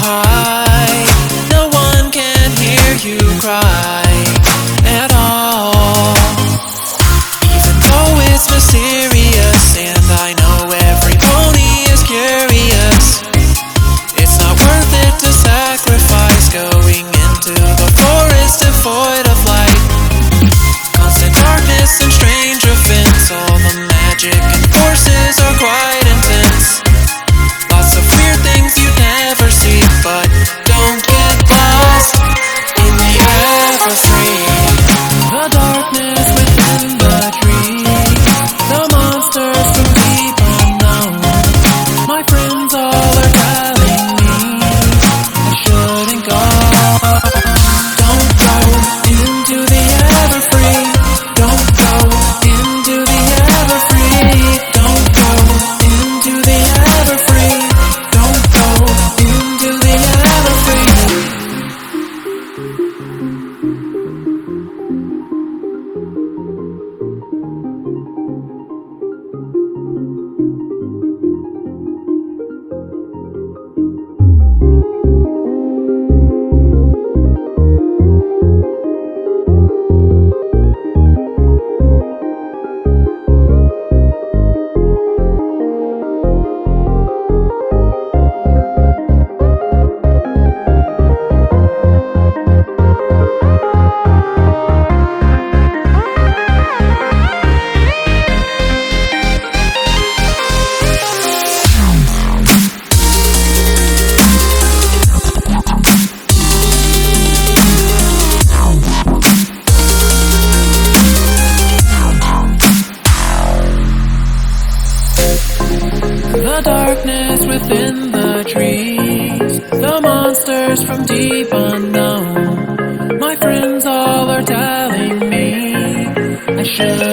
high. No one can hear you cry at all. Even though it's mysterious, and I know every pony is curious, it's not worth it to sacrifice going into the forest devoid of light. Constant darkness and strange events, all the magic and forces are quite intense. Lots of weird things you'd never see, but don't get lost in the Everfree. The darkness within the trees, the monsters from deep unknown. My friends all are telling me I shouldn't go. Don't go into the Everfree. Don't go into the Everfree. Don't go into the Everfree. Don't go into the Everfree. The darkness within the trees, the monsters from deep unknown. My friends all are telling me I should